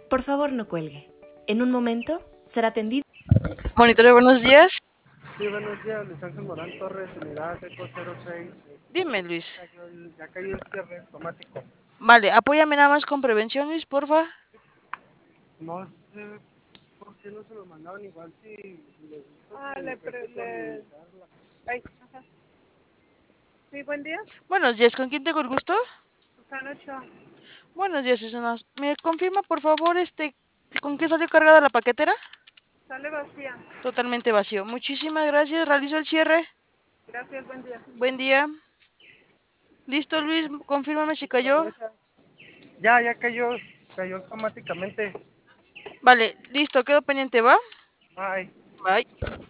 Por favor, no cuelgue. En un momento será atendido. Monitoreo, buenos días. Sí, buenos días, Luis Ángel Morán Torres, unidad Eco 06. Dime, Luis. Ya cayó el cierre automático. Vale, apóyame nada más con prevención, Luis, porfa. No sé por qué no se lo mandaban igual si les gusta. Ay, ajá. Sí, buen día. Buenos días, ¿con quién tengo el gusto? Susana Ochoa. Buenos días, Susana. ¿Me confirma, por favor, con qué salió cargada la paquetera? Sale vacía. Totalmente vacío. Muchísimas gracias. Realizo el cierre. Gracias, buen día. Buen día. Listo, Luis. Confírmame si cayó. Ya cayó automáticamente. Vale, listo. Quedo pendiente, ¿va? Ay. Bye.